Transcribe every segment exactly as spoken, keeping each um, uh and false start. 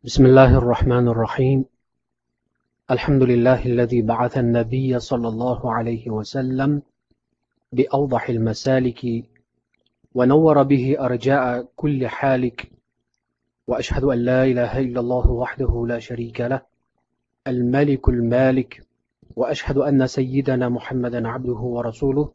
بسم الله الرحمن الرحيم. الحمد لله الذي بعث النبي صلى الله عليه وسلم بأوضح المسالك ونور به أرجاء كل حالك، وأشهد أن لا إله إلا الله وحده لا شريك له الملك المالك، وأشهد أن سيدنا محمدا عبده ورسوله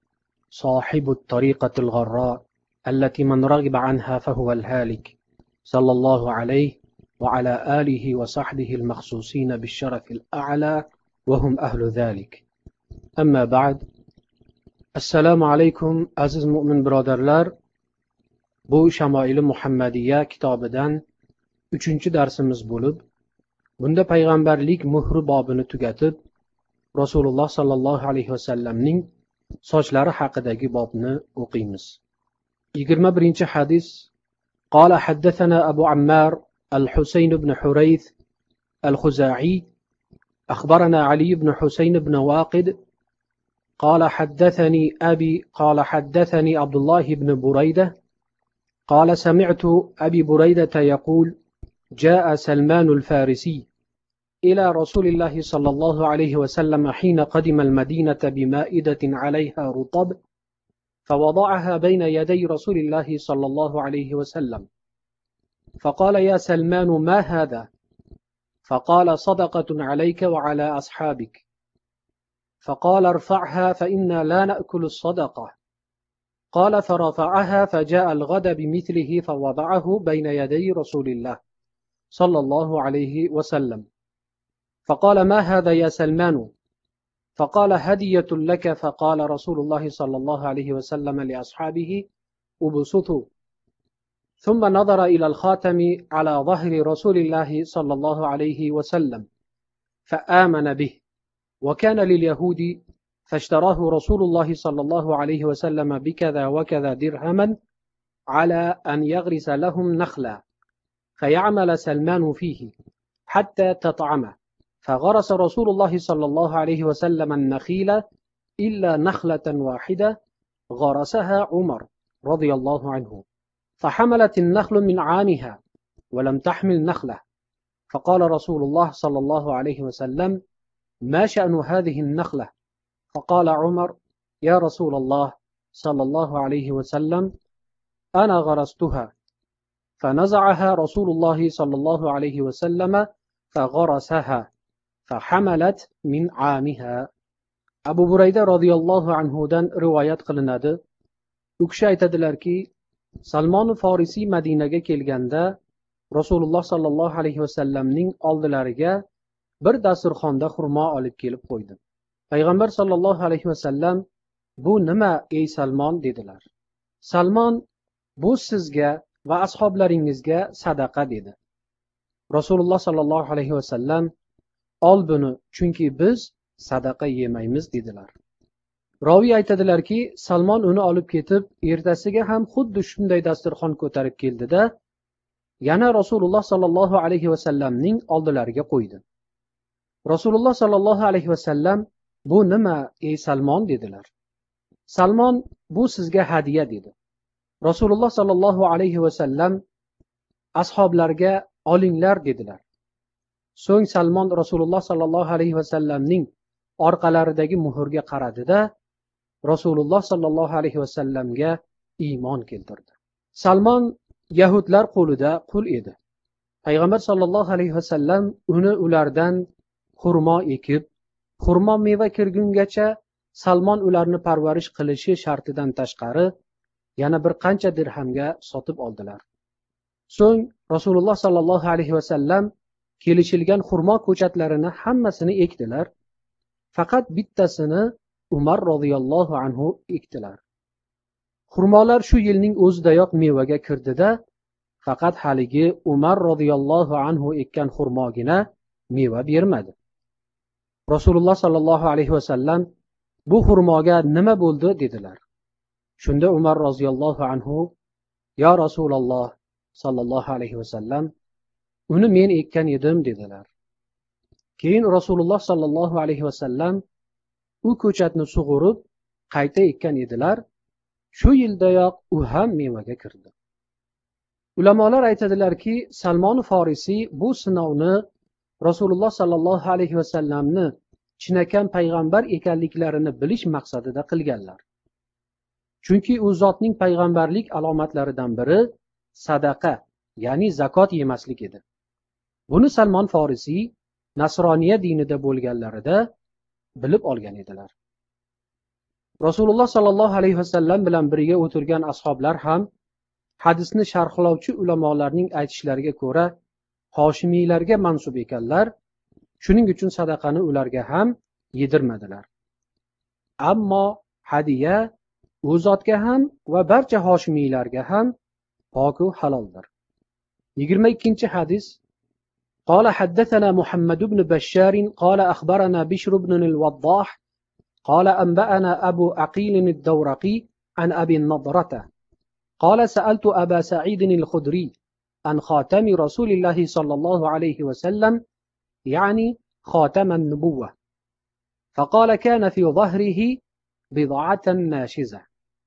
صاحب الطريقة الغراء التي من رغب عنها فهو الهالك، صلى الله عليه وعلى آله وصحبه المخصوصين بالشرف الأعلى وهم أهل ذلك. أما بعد. Assalomu alaykum aziz mo'min birodarlar. Bu Shamoili Muhammadiya kitobidan uchinchi darsimiz bo'lib, bunda payg'ambarlik muhri bobini tugatib, Rasululloh sallallohu alayhi vasallamning sochlari haqidagi bobni o'qiymiz. yigirma birinchi hadis. قال حدثنا أبو عمار الحسين بن حريث الخزاعي أخبرنا علي بن حسين بن واقد قال حدثني أبي قال حدثني عبد الله بن بريدة قال سمعت أبي بريدة يقول جاء سلمان الفارسي إلى رسول الله صلى الله عليه وسلم حين قدم المدينة بمائدة عليها رطب، فوضعها بين يدي رسول الله صلى الله عليه وسلم، فقال يا سلمان ما هذا؟ فقال صدقة عليك وعلى أصحابك. فقال ارفعها فإنا لا نأكل الصدقة. قال فرفعها فجاء الغد بمثله فوضعه بين يدي رسول الله صلى الله عليه وسلم، فقال ما هذا يا سلمان؟ فقال هدية لك. فقال رسول الله صلى الله عليه وسلم لأصحابه ابسطوا، ثم نظر إلى الخاتم على ظهر رسول الله صلى الله عليه وسلم فآمن به، وكان لليهود فاشتراه رسول الله صلى الله عليه وسلم بكذا وكذا درهما على أن يغرس لهم نخلا فيعمل سلمان فيه حتى تطعمه، فغرس رسول الله صلى الله عليه وسلم النخيل إلا نخلة واحدة غرسها عمر رضي الله عنه، فحملت النخل من عامها ولم تحمل نخلة، فقال رسول الله صلى الله عليه وسلم ما شأن هذه النخلة؟ فقال عمر يا رسول الله صلى الله عليه وسلم أنا غرستها، فنزعها رسول الله صلى الله عليه وسلم فغرسها فحملت من عامها. Abu Burayda radhiyallohu anhudan rivoyat qilinadi. U kishi aytadilarki, Salmon Forisiy Madinaga kelganda Rasululloh sallallohu alayhi vasallamning oldilariga bir dasturxonda xurmo olib kelib qo'ydi. Payg'ambar sallallohu alayhi vasallam bu nima ey Salmon dedilar. Salmon bu sizga va ashoblaringizga sadaqa dedi. Rasululloh sallallohu alayhi vasallam ol buni, chunki biz sadaqa yemaymiz dedilar. Roviy aytadilarki, Salmon uni olib ketib, ertasiga ham xuddi shunday dasturxon ko'tarib keldida, yana Rasululloh sallallohu alayhi vasallamning oldilariga qo'ydi. Rasululloh sallallohu alayhi vasallam bu nima ey Salmon dedilar. Salmon bu sizga hadiya dedi. Rasululloh sallallohu alayhi vasallam ashoblarga olinglar dedilar. So'ng Salmon Rasululloh sallallohu alayhi vasallamning orqalaridagi muhrga qaradida, Rasululloh sallallohu alayhi vasallamga iymon keltirdi. Salmon yahudlar qo'lida qul edi. Payg'ambar sallallohu alayhi vasallam uni ulardan xurmo ekib, xurmo meva kirgungacha Salmon ularni parvarish qilishi shartidan tashqari yana bir qancha dirhamga sotib oldilar. So'ng Rasululloh sallallohu alayhi vasallam kelishilgan xurmo ko'chatlarini hammasini ekdilar. Faqat bittasini Umar roziyallohu anhu ekdilar. Xurmolar shu yilning o'zidayoq mevaga kirdida, faqat haligi Umar roziyallohu anhu ekkan xurmogina meva bermadi. Rasululloh sallallohu alayhi vasallam bu xurmoga nima bo'ldi dedilar. Shunda Umar roziyallohu anhu ya Rasululloh sallallohu alayhi vasallam uni men ekkan edim dedilar. Keyin Rasululloh sallallohu alayhi vasallam u ko'chatni sug'urib qayta ekkan edilar. Shu yildayoq u ham mevaga kirdi. Ulamolar aytadilarki, Salmon Farisiy bu sinovni Rasululloh sollallohu alayhi vasallamni chinakam payg'ambar ekanliklarini bilish maqsadida qilganlar. Chunki u zotning payg'ambarlik alomatlaridan biri sadaqa, ya'ni zakot yemaslik edi. Buni Salmon Farisiy Nasroniya dinida bo'lganlarida bilib olgan edilar. Rasululloh sollallohu alayhi vasallam bilan birga o'tirgan ashoblar ham hadisni sharhlovchi ulamolarning aytishlariga ko'ra Hoshimiylarga mansub ekanlar, shuning uchun sadaqani ularga ham yedirmadilar. Ammo hadiya u zotga ham va barcha Hoshimiylarga ham pok va haloldir. yigirma ikkinchi hadis. قال حدثنا محمد بن بشار قال أخبرنا بشر بن الوضاح قال أنبأنا أبو عقيل الدورقي عن أبي النضرة قال سألت أبا سعيد الخدري عن خاتم رسول الله صلى الله عليه وسلم يعني خاتم النبوة فقال كان في ظهره بضعة ناشزة.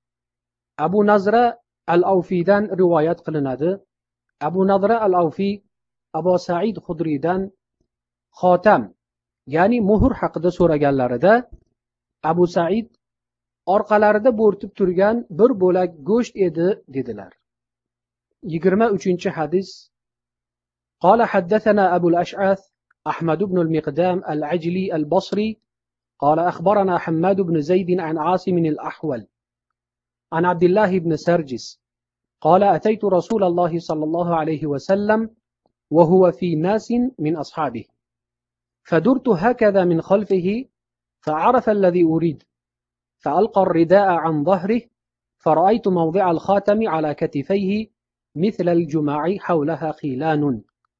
أبو نضرة الأوفيدان روايات قلناده. أبو نضرة الأوفي Abu Said Xudriydan xotam, ya'ni muhr haqida so'raganlarida Abu Said orqalarida bo'rtib turgan bir bo'lak go'sht edi dedilar. yigirma uchinchi hadis. قال حدثنا أبو الأشعث أحمد بن المقدام العجلي البصري قال أخبرنا حماد بن زيد عن عاصم الأحول عن عبد الله بن سرجس قال أتيت رسول الله صلى الله عليه وسلم وهو في ناس من أصحابه فدرت هكذا من خلفه فعرف الذي أريد فألقى الرداء عن ظهره فرأيت موضع الخاتم على كتفيه مثل الجماع حولها خيلان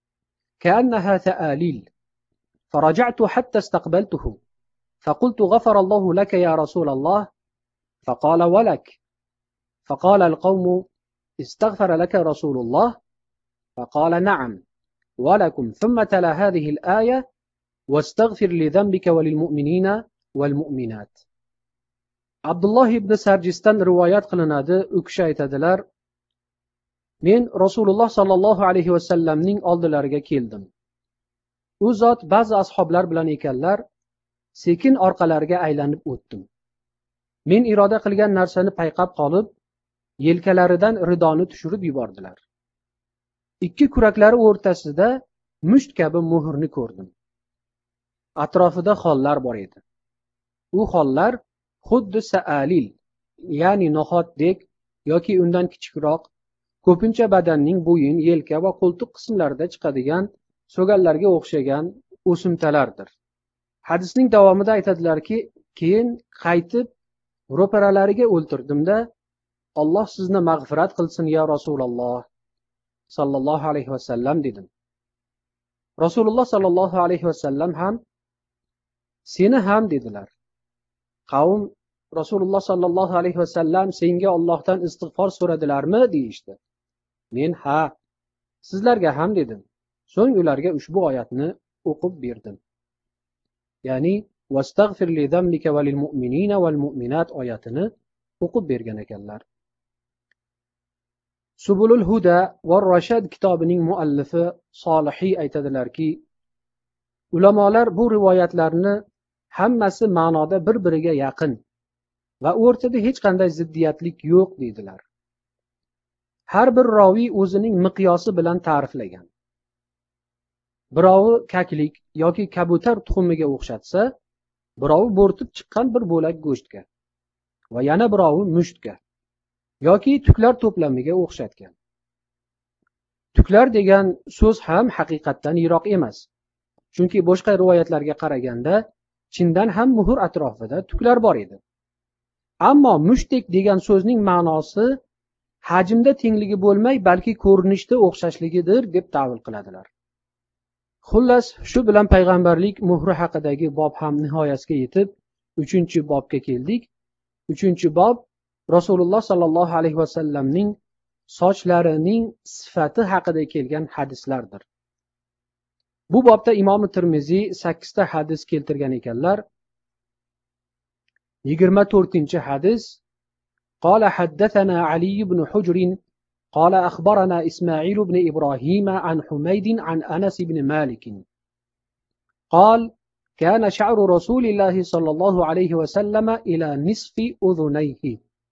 كأنها ثآليل فرجعت حتى استقبلته فقلت غفر الله لك يا رسول الله فقال ولك فقال القوم استغفر لك رسول الله فقال نعم ولكم ثم تلا هذه الآية واستغفر لذنبك وللمؤمنين والمؤمنات. Abdulloh ibn Sarjisdan rivoyat qilinadi, u kishi aytadilar: Men Rasululloh sollallohu alayhi vasallamning oldilariga keldim. U zot ba'zi ashoblar bilan ekanlar, sekin orqalariga aylanib o'tdim. Men iroda qilgan narsani payqab qolib, yelkalaridan ridoni tushirib yubordilar. Ikki kuraklari o'rtasida musht kabi muhrni ko'rdim. Atrofida xollar bor edi. U xollar xuddi saalil, ya'ni no'xatdek yoki undan kichikroq, ko'pincha badanning bo'yin, yelka va qo'ltiq qismlarida chiqadigan so'gallarga o'xshagan o'simtalardir. Hadisning davomida aytadilarki, keyin qaytib ro'paralariga o'ltirdimda, Alloh sizni mag'firat qilsin ya Rasululloh sallallohu alayhi vasallam dedim. Rasululloh sallallohu alayhi vasallam ham seni ham dedilar. Qavm Rasululloh sallallohu alayhi vasallam senga Allohdan istig'for so'radilarmi deyishdi. Men ha, sizlarga ham dedim. So'ng ularga ushbu oyatni o'qib berdim. Ya'ni vastaghfir li zambika va lil mu'minina wal mu'minat oyatini o'qib bergan ekanlar. Subulul Huda va Rashad kitobining muallifi Solihiy aytadilarki, ulamolar bu rivoyatlarni hammasi ma'noda bir-biriga yaqin va o'rtada hech qanday ziddiyatlik yo'q deydilar. Har bir roviy o'zining miqyosi bilan ta'riflagan. Birovi kaklik yoki kabutar tuxumiga o'xshatsa, birovi bo'rtib chiqqan bir bo'lak go'shtga va yana birovi mushtga yoki tuklar to'plamiga o'xshatgan. Tuklar degan so'z ham haqiqatdan yiroq emas. Chunki boshqa rivoyatlarga qaraganda chindan ham muhr atrofida tuklar bor edi. Ammo mushtdek degan so'zning ma'nosi hajmda tengligi bo'lmay, balki ko'rinishda o'xshashligidir deb ta'vil qiladilar. Xullas, shu bilan payg'ambarlik muhri haqidagi bob ham nihoyasiga yetib, uchinchi bobga keldik. uchinchi bob Rasululloh sallallohu alayhi vasallamning sochlarining sifati haqida kelgan hadislardir. Bu bobda Imom Tirmiziy sakkizta hadis keltirgan ekanlar. yigirma to'rtinchi hadis. قال حدثنا علي بن حجر قال أخبرنا إسماعيل بن إبراهيم عن حميد عن أنس بن مالك قال كان شعر رسول الله صلى الله عليه وسلم إلى نصف أذنيه.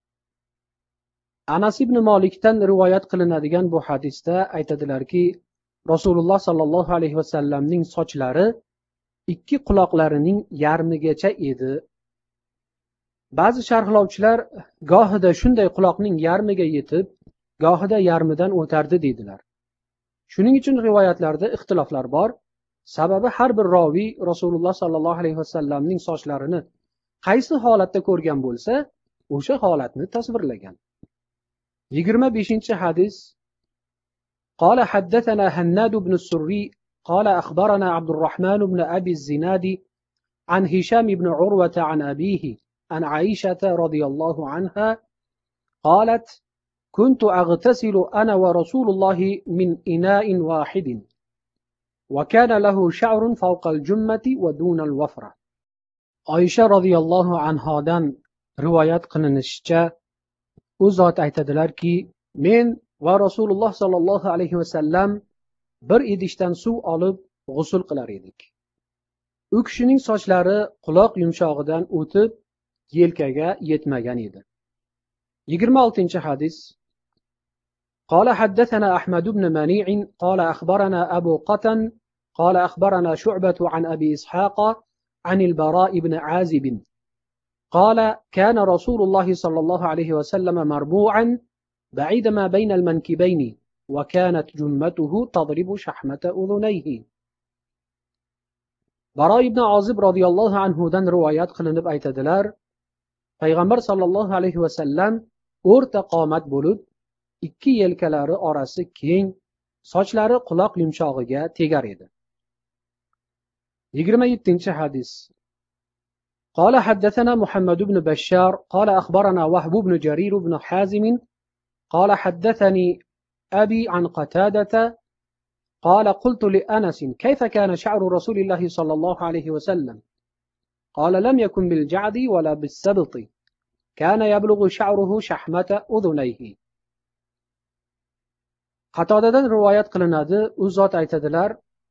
Anas ibn Malikdan rivoyat qilinadigan bu hadisda aytadilarki, Rasululloh sallallohu alayhi vasallamning sochlari ikki quloqlarining yarmigacha edi. Ba'zi sharhlovchilar gohida shunday quloqning yarmiga yetib, gohida yarmidan o'tardi dedilar. Shuning uchun rivoyatlarda ixtiloflar bor. Sababi har bir roviy Rasululloh sallallohu alayhi vasallamning sochlarini qaysi holatda ko'rgan bo'lsa, o'sha holatni tasvirlagan. yigirma beshinchi hadis. قال حدثنا هناد بن السري قال أخبرنا عبد الرحمن بن أبي الزناد عن هشام بن عروة عن أبيه عن عائشة رضي الله عنها قالت كنت أغتسل أنا ورسول الله من إناء واحد وكان له شعر فوق الجمة ودون الوفرة. عائشة رضي الله عنها dan rivoyat qilinishicha, u zot aytadilarki, men va Rasululloh sallallohu alayhi vasallam bir idishdan suv olib g'usl qilar edik. U kishining sochlari quloq yumshog'idan o'tib yelkaga yetmagan edi. yigirma oltinchi hadis. قال حدثنا أحمد بن منيع قال أخبرنا أبو قتن قال أخبرنا شعبة عن أبي إسحاق عن البراء بن عازب قال كان رسول الله صلى الله عليه وسلم مربوعا بعيد ما بين المنكبين وكانت جمته تضرب شحمة أذنيه. Baroy ibn Azib radhiyallohu anhu dan rivoyat qilinib aytadilar, Payg'ambar sallallohu alayhi vasallam o'rta qomat bo'lib, ikki yelkalari orasi keng, sochlari quloq yumshog'iga tegar edi. yigirma yettinchi hadis. قال حدثنا محمد بن بشار قال أخبرنا وهب بن جرير بن حازم قال حدثني أبي عن قتادة قال قلت لأنس كيف كان شعر رسول الله صلى الله عليه وسلم قال لم يكن بالجعد ولا بالسبط كان يبلغ شعره شحمة أذنيه. Qatodadan rivoyat qilinadi, u zot aytadilar,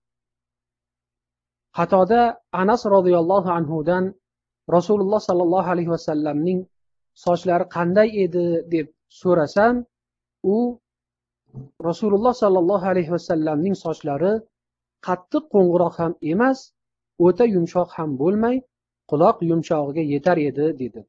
Qatoda Anas radhiyallohu anhu dan Rasululloh sallallohu alayhi vasallamning sochlari qanday edi deb so'rasam, u Rasululloh sallallohu alayhi vasallamning sochlari qattiq qo'ng'iroq ham emas, o'ta yumshoq ham bo'lmay, quloq yumshog'iga yetar edi dedi.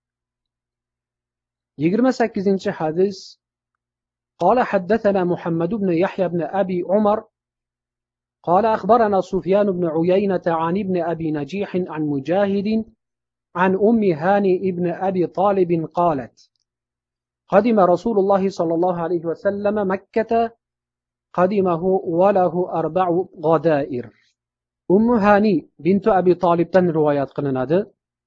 yigirma sakkizinchi hadis. قال حدثنا محمد بن يحيى بن أبي عمر قال أخبرنا سفيان بن عيينة عن ابن أبي نجيح عن مجاهد عن أم هاني ابن أبي طالب قالت قدم رسول الله صلى الله عليه وسلم مكة قدمه وله أربع غدائر. أم هاني بنت أبي طالب تن روايات qilinadi.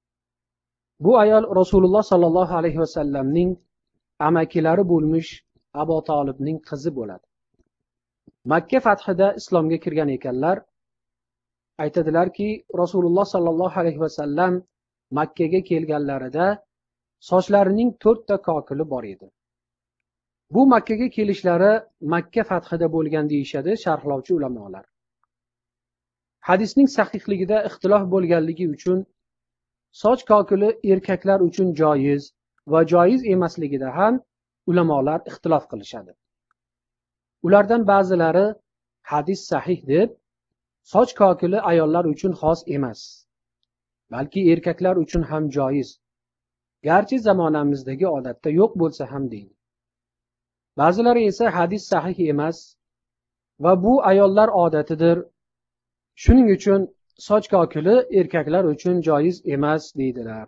Bu ayol Rasululloh sallallohu alayhi vasallamning amakilari bo'lmish Abu Talibning qizi bo'ladi. Makka fathida islomga kirgan ekanlar. Aytadilarki, Rasululloh sallallohu alayhi vasallam Makkaga kelganlarida sochlarining to'rtta kokili bor edi. Bu Makkaga kelishlari Makka fathida bo'lgan deyishadi sharhlovchi ulamolar. Hadisning sahihligida ixtilof bo'lganligi uchun soch kokili erkaklar uchun joiz va joiz emasligida ham ulamolar ixtilof qilishadi. Ulardan ba'zilari hadis sahih deb, soch kokili ayollar uchun xos emas, balki erkaklar uchun ham joiz, garchi zamonamizdagi odatda yo'q bo'lsa ham deydi. Ba'zilari esa hadis sahih emas va bu ayollar odatidir, shuning uchun soch kokili erkaklar uchun joiz emas deydilar.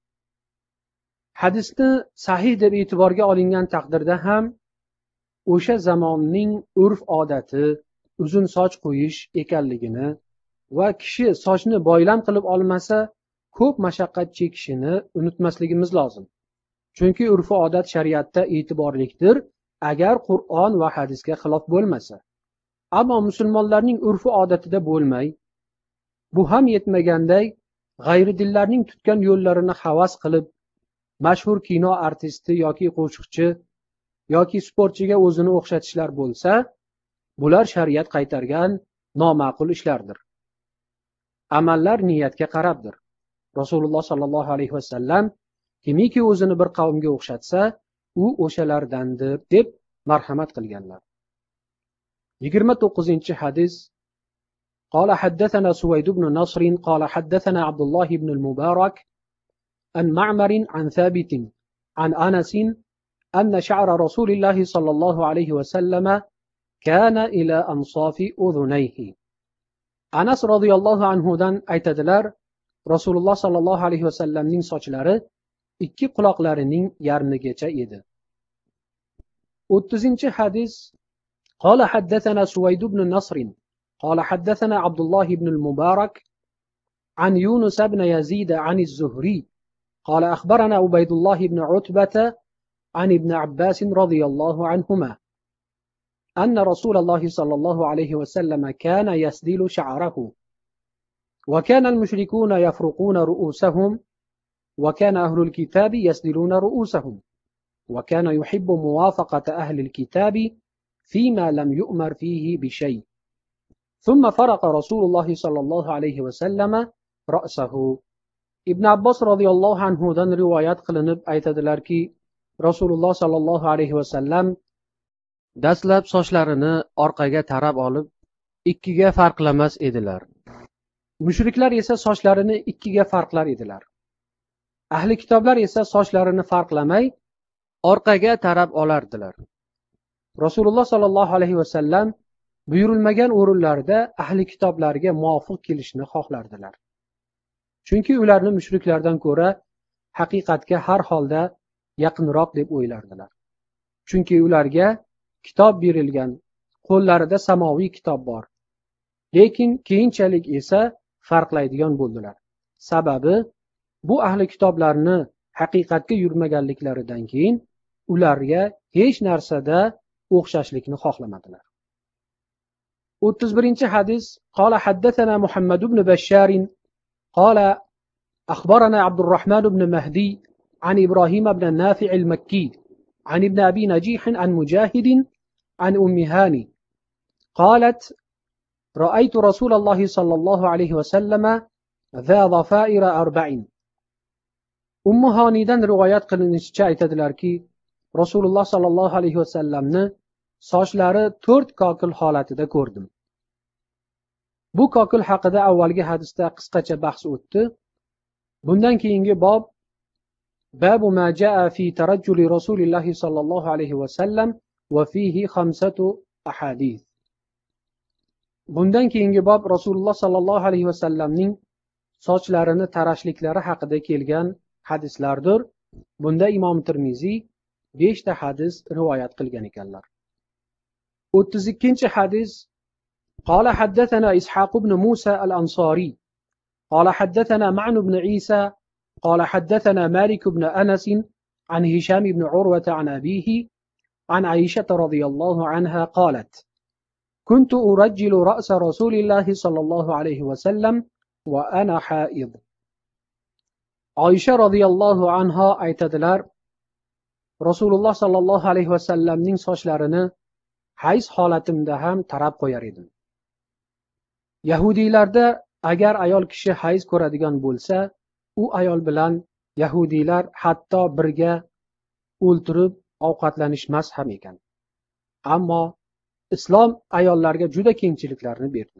Hadisni sahih deb e'tiborga olingan taqdirda ham o'sha zamonning urf odati uzun soch qo'yish ekanligini va kishi sochni boylam qilib olmasa ko'p mashaqqat chekishini unutmasligimiz lozim. Chunki urf odat shariatda e'tiborlikdir agar Qur'on va hadisga xilof bo'lmasa. Ammo musulmonlarning urf odatida bo'lmay, bu ham yetmaganday g'ayridinlarning tutgan yo'llarini havas qilib mashhur kino artisti yoki qo'shiqchi yoki sportchiga o'zini o'xshatishlar bo'lsa, bular shariat qaytargan noma'qul ishlardir. Amallar niyatga qarabdir. Rasululloh sollallohu alayhi vasallam kimiki o'zini bir qavmga o'xshatsa, u o'shalardandir deb marhamat qilganlar. yigirma to'qqizinchi hadis. قال حدثنا سويد بن نصر قال حدثنا عبد الله بن المبارك عن معمر عن ثابت عن أنس أن شعر رسول الله صلى الله عليه وسلم كان إلى أنصاف أذنيه. أنس رضي الله عنه دان aytadilar, Rasululloh sollallohu alayhi vasallamning sochlari ikki quloqlarining yarmigacha edi. o'ttizinchi hadis. قال حدثنا سويد بن نصر قال حدثنا عبد الله بن المبارك عن يونس بن يزيد عن الزهري قال أخبرنا عبيد الله بن عتبة عن ابن عباس رضي الله عنهما أن رسول الله صلى الله عليه وسلم كان يسدل شعره وكان المشركون يفرقون رؤوسهم وكان أهل الكتاب يسدلون رؤوسهم وكان يحب موافقة أهل الكتاب فيما لم يؤمر فيه بشيء ثم فرق رسول الله صلى الله عليه وسلم رأسه. ibn Abbos roziyallohu anhudan rivoyat qilinib aytadilarki, Rasululloh sollallohu alayhi vasallam dastlab sochlarini orqaga tarab olib ikkiga farqlamas edilar. Mushriklar esa sochlarini ikkiga farqlar edilar. Ahli kitoblar esa sochlarini farqlamay orqaga tarab olardilar. Rasululloh sollallohu alayhi vasallam buyurilmagan o'rinlarda ahli kitoblarga muvofiq kelishni xohlardilar. Chunki ularni mushriklardan ko'ra haqiqatga har holda yaqinroq deb o'ylardilar. Chunki ularga kitob berilgan, qo'llarida samoviy kitob bor. Lekin keyinchalik esa farqlaydigan bo'ldilar. Sababi bu ahli kitoblarni haqiqatga yurmaganliklaridan keyin ularga hech narsada o'xshashlikni xohlamadilar. o'ttiz birinchi hadis. قال حدثنا محمد بن بشار قال أخبرنا عبد الرحمن بن مهدي عن إبراهيم بن النافع المكي عن ابن أبي نجيح عن مجاهد عن أم هاني قالت رأيت رسول الله صلى الله عليه وسلم ذا ضفائر أربعين. أم هانيdan rivoyat qilinishicha aytadilarki, Rasululloh sollallohu alayhi vasallamni sochlari to'rt kokil holatida ko'rdim. Bu kokil haqida avvalgi hadisda qisqacha bahs o'tdi. Bundan keyingi bob babu ma jaa fi tarajjuli Rasulilloh sollallohu alayhi vasallam va fihi khamsatu ahadith. Bundan keyingi bob Rasululloh sollallohu alayhi vasallamning sochlarini tarashliklari haqida kelgan hadislardir. Bunda Imom Tirmiziy besh ta hadis rivoyat qilgan ekanlar. o'ttiz ikkinchi hadis. قال حدثنا إسحاق بن موسى الأنصاري قال حدثنا معن بن عيسى قال حدثنا مالك بن أنس عن هشام بن عروة عن أبيه عن عائشة رضي الله عنها قالت كنت أرجل رأس رسول الله صلى الله عليه وسلم وأنا حائض. عائشة رضي الله عنها aytadilar, Rasululloh sollallohu alayhi vasallamning sochlarini hayz holatimda ham tarab qo'yar edim. Yahudiylarda agar ayol kishi hayz ko'radigan bo'lsa, u ayol bilan yahudiylar hatto birga o'ltirib ovqatlanishmas ham ekan. Ammo islom ayollarga juda kengchiliklarni berdi.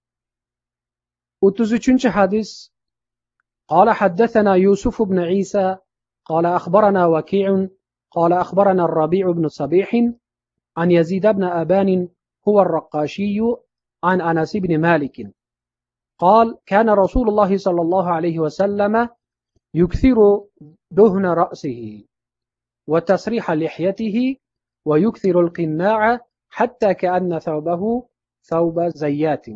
o'ttiz uchinchi hadis. قال حدثنا يوسف بن عيسى قال أخبرنا وكيع قال أخبرنا الربيع بن صبيح عن يزيد بن أبان هو الرقاشي عن أنس بن مالك قال كان رسول الله صلى الله عليه وسلم يكثر دهن رأسه وتسريح لحيته ويكثر القناع حتى كأن ثوبه ثوب زيات.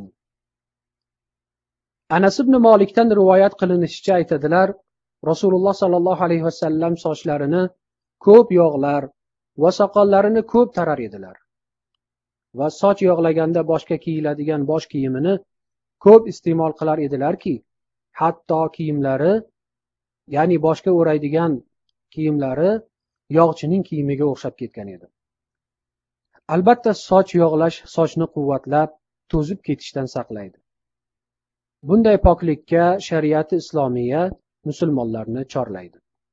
Anas ibn Malikdan rivoyat qilinishicha aytadilar, Rasululloh sollallohu alayhi vasallam sochlarini ko'p yog'lar va soqollarini ko'p tarar edilar. Va soch yog'laganda boshga kiyiladigan bosh kiyimini ko'p iste'mol qilar edilarki, hatto kiyimlari, ya'ni boshga o'raydigan kiyimlari yog'chining kiyimiga o'xshab ketgan edi. Albatta, soch yog'lash sochni quvvatlab, to'zib ketishdan saqlaydi. Bunday poklikka shariati islomiya musulmonlarni chorlaydi.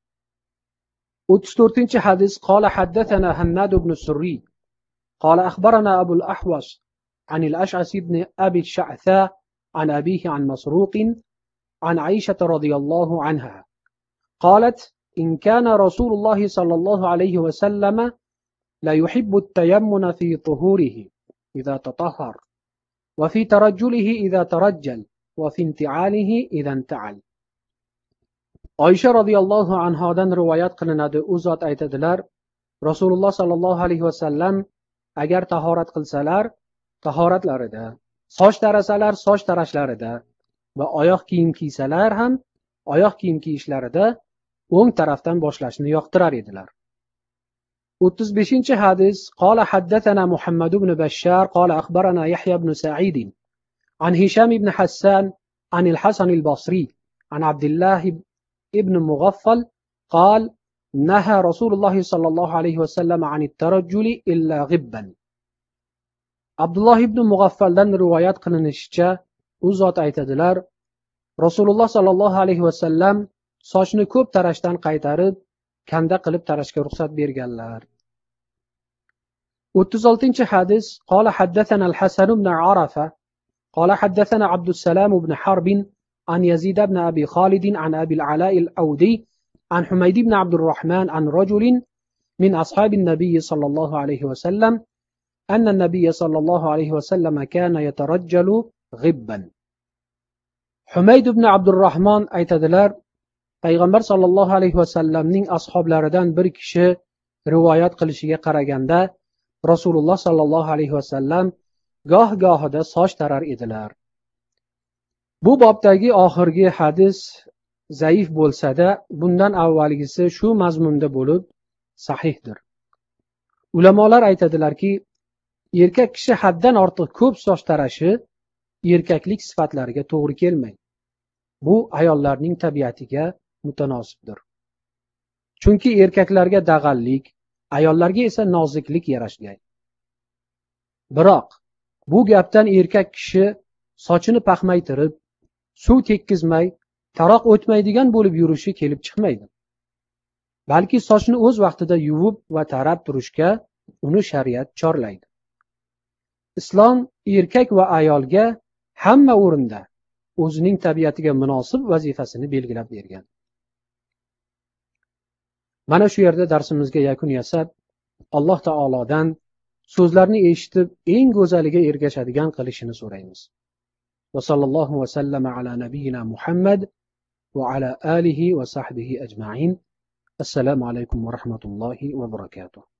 o'ttiz to'rtinchi hadis. Qala haddathana Hannad ibn Surri qala akhbarana Abu al-Ahwas an al-Ash'as ibn Abi al-Sha'tha an abihi an Masruq an Aisha radhiyallahu anha qalat in kana Rasulullah sallallahu alayhi wa sallam la yuhibbu at-tayammuna fi tuhurihi idha tatahhar wa fi tarajjulihi idha tarajjal va fi inti'alihi idha inta'al. Oysha radhiyallohu anhodan rivoyat qilinadi. U zot aytadilar, Rasululloh sallallohu alayhi vasallam agar tahorat qilsalar, tahoratlarida, soch tarasalar, soch tarashlarida va oyoq kiyim kiysalar ham, oyoq kiyim kiyishlarida o'ng tarafdan boshlashni yoqtirar edilar. o'ttiz beshinchi hadis. Qala haddathana Muhammad ibn Bashar qala akhbarana Yahya ibn Sa'id an Hisham ibn Hassan an al-Hasan al-Basri an Abdullah ibn Mughaffal قال نهى رسول الله صلى الله عليه وسلم عن الترجل إلا غبا. Abdullah ibn Mughaffaldan rivoyat qilinishicha, u zot aytadilar, Rasululloh sallallohu alayhi vasallam sochni ko'p tarashdan qaytarib, kanda qilib tarashga ruxsat berganlar. o'ttiz oltinchi hadis. Qala haddathana al-Hasan ibn Arafa qala haddathana Abdus Salam ibn Harb an Yazid ibn Abi Khalid an Abi al-Ala al-Awdi an Humayd ibn Abd al-Rahman an rajulin min ashab an-nabiy sallallahu alayhi wasallam anna an-nabiy sallallahu alayhi wasallam kana yatarajjalu ghibban. Humayd ibn Abd al-Rahman aytadilar, Payg'ambar sallallohu alayhi vasallamning ashablaridan bir kishi rivoyat qilishiga qaraganda, Rasululloh sallallohu alayhi vasallam goh-gohida soch tarar edilar. Bu bobdagi oxirgi hadis zaif bo'lsa-da, bundan avvalgisi shu mazmunda bo'lib sahihdir. Ulamolar aytadilarki, erkak kishi haddan ortiq ko'p soch tarashi erkaklik sifatlariga to'g'ri kelmaydi. Bu ayollarning tabiatiga mutanosibdir. Chunki erkaklarga dag'allik, ayollarga esa noziklik yarashgan. Biroq bu gapdan erkak kishi sochini paxmaytirib, suv tekkizmay, taroq o'tmaydigan bo'lib yurishi kelib chiqmaydi. Balki sochni o'z vaqtida yuvib va tarab turishga uni shariat chorlaydi. Islom erkak va ayolga hamma o'rinda o'zining tabiatiga munosib vazifasini belgilab bergan. Mana shu yerda darsimizga yakun yasab, Alloh taolodan so'zlarni eshitib eng go'zaliga ergashadigan qilishini so'raymiz. Va sallallohu va sallama ala nabiyyina Muhammad va ala alihi va sahbihi ajma'in. Assalomu alaykum va rahmatullohi va barakatuh.